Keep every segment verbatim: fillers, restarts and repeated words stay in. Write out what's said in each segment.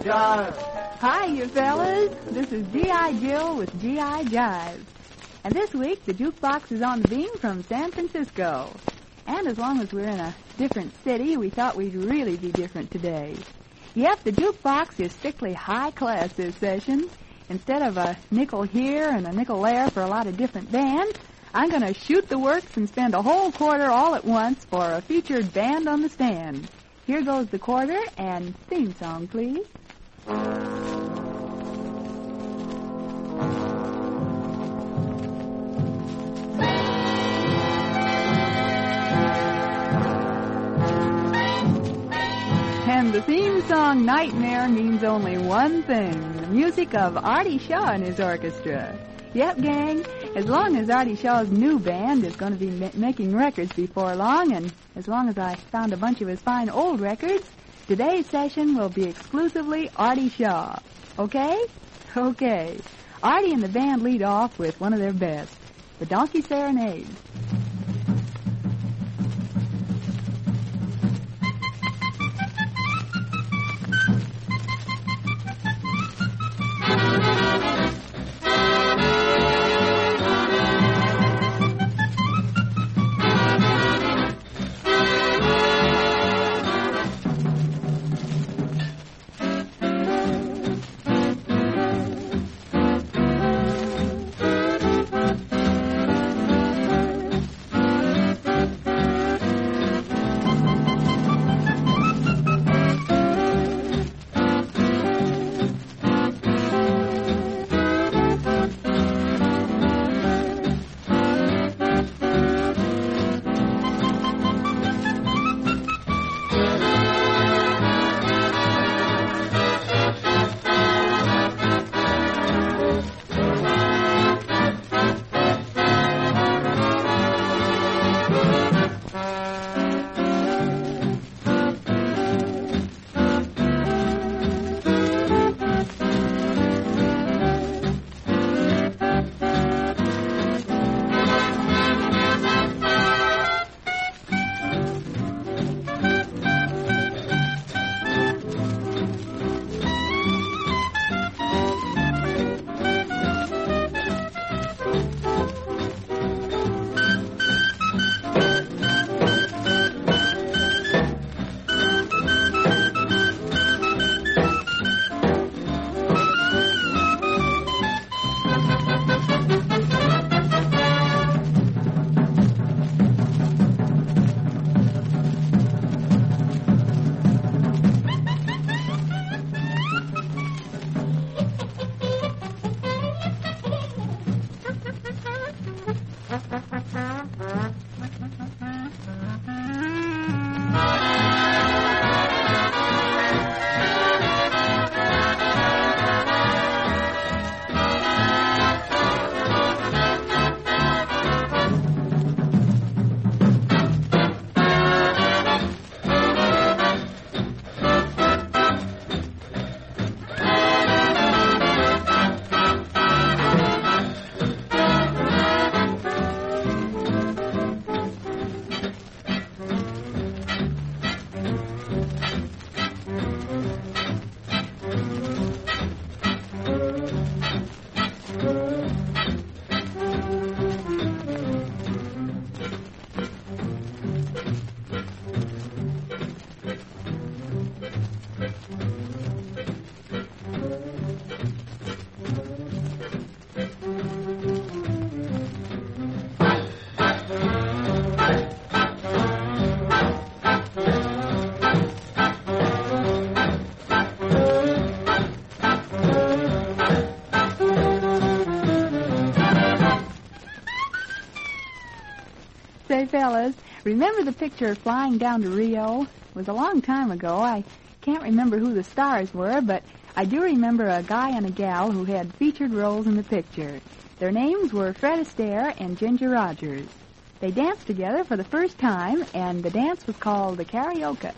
Jive. Hi, you fellas. This is G I. Jill with G I. Jive. And this week, the jukebox is on the beam from San Francisco. And as long as we're in a different city, we thought we'd really be different today. Yep, the jukebox is strictly high class this session. Instead of a nickel here and a nickel there for a lot of different bands, I'm going to shoot the works and spend a whole quarter all at once for a featured band on the stand. Here goes the quarter, and theme song, please. And the theme song, Nightmare, means only one thing, the music of Artie Shaw and his orchestra. Yep, gang, as long as Artie Shaw's new band is going to be ma- making records before long, and as long as I found a bunch of his fine old records, today's session will be exclusively Artie Shaw. Okay? Okay. Artie and the band lead off with one of their best, the Donkey Serenade. Say, fellas, remember the picture Flying Down to Rio? It was a long time ago. I can't remember who the stars were, but I do remember a guy and a gal who had featured roles in the picture. Their names were Fred Astaire and Ginger Rogers. They danced together for the first time, and the dance was called the karaoke.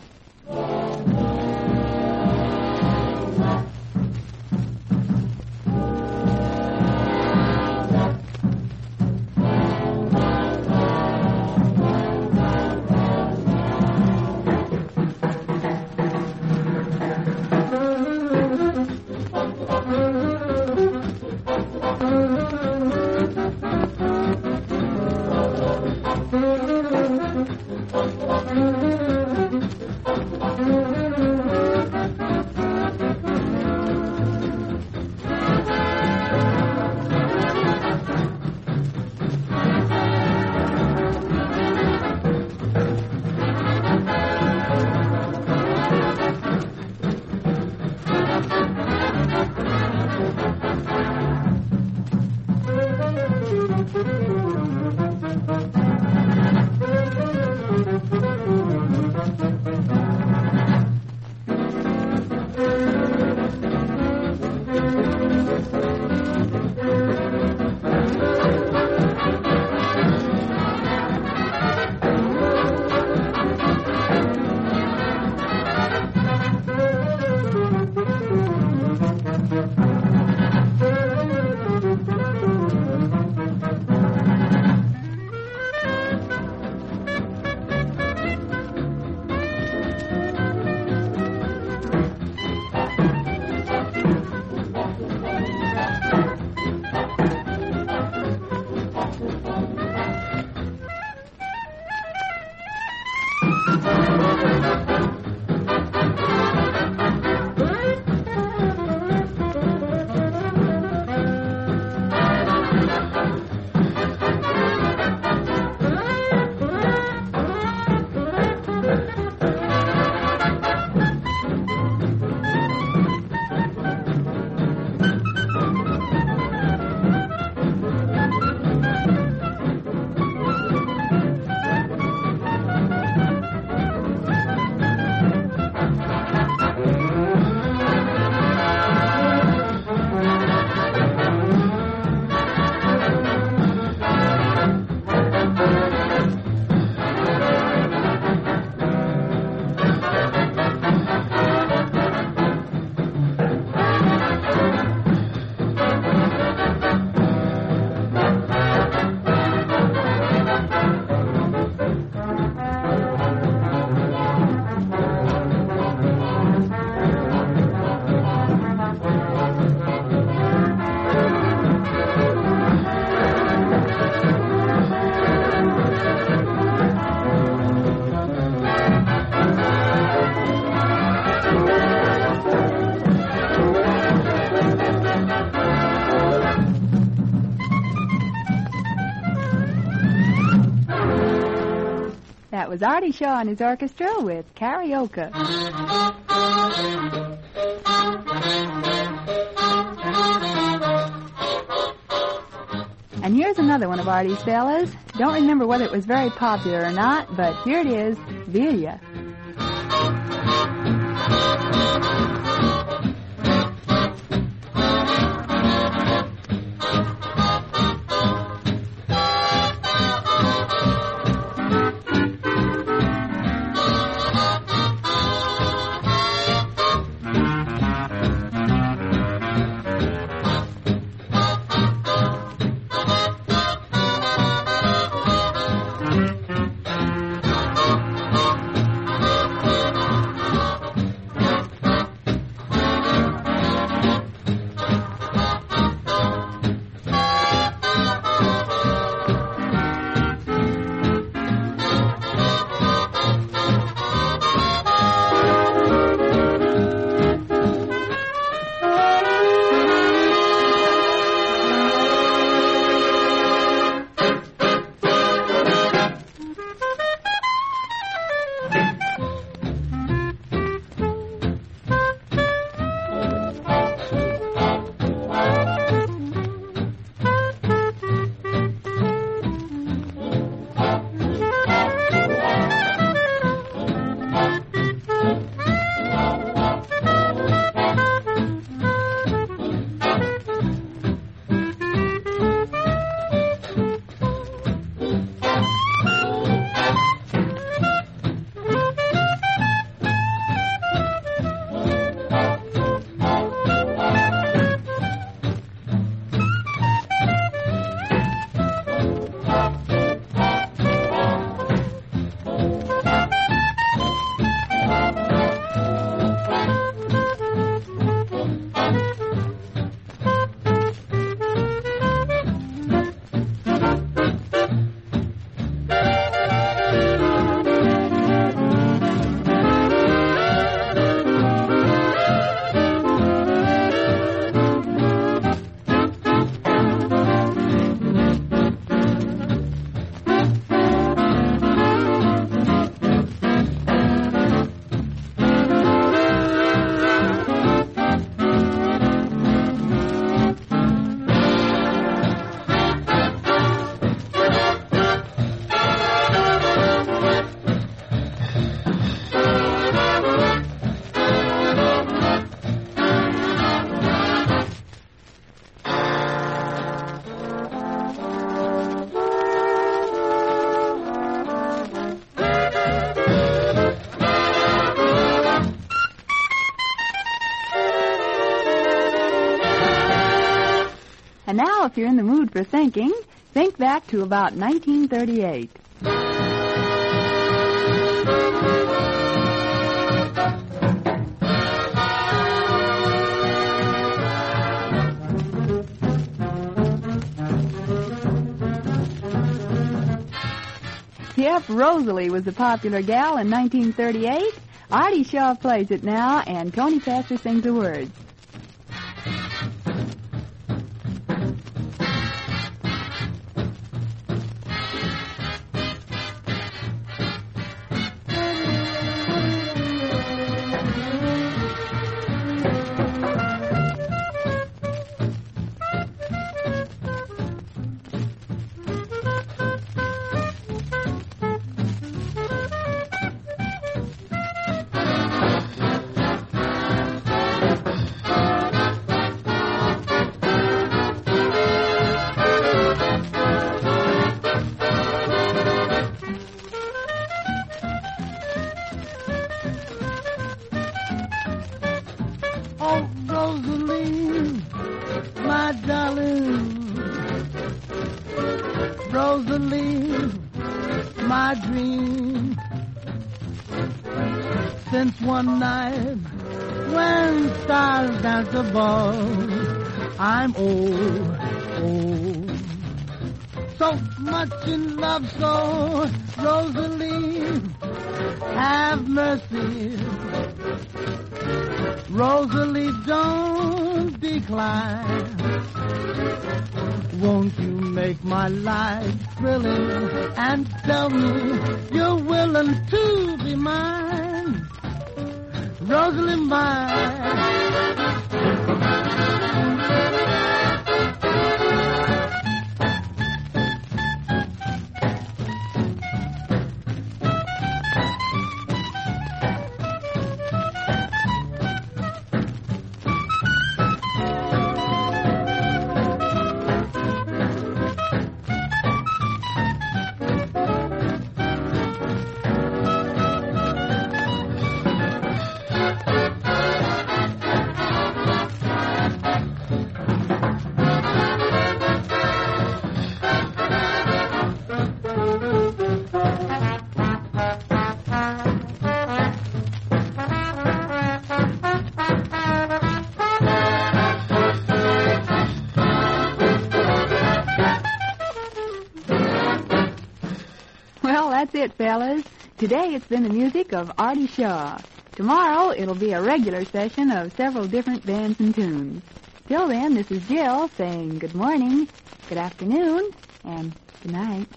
That was Artie Shaw and his orchestra with Karaoke. And here's another one of Artie's fellas. Don't remember whether it was very popular or not, but here it is, Vilja. if you're in the mood for thinking, think back to about nineteen thirty-eight. Yep, Rosalie was the popular gal in nineteen thirty-eight. Artie Shaw plays it now, and Tony Pastor sings the words. Oh, Rosalie, my darling, Rosalie, my dream. Since one night when stars dance above, I'm old, old. So much in love, so Rosalie, have mercy. Rosalie, don't decline. Won't you make my life thrilling and tell me you're willing to be mine? Rosalie, mine. Well, that's it, fellas. Today it's been the music of Artie Shaw. Tomorrow it'll be a regular session of several different bands and tunes. Till then, this is Jill saying good morning, good afternoon, and good night.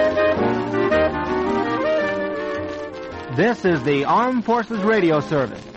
This is the Armed Forces Radio Service.